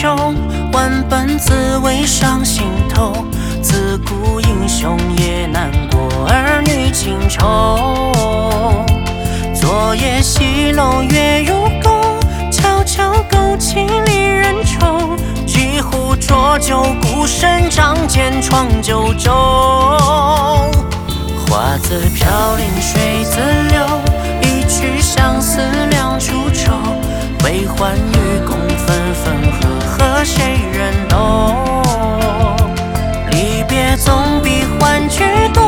酒，万般滋味上心头。自古英雄也难过儿女情仇。昨夜西楼月如钩，悄悄勾起离人愁。几壶浊酒，孤身仗剑闯九州。花自飘零水自流，一曲相思两处愁。悲欢与共分分合合，谁人懂？离别总比欢聚多。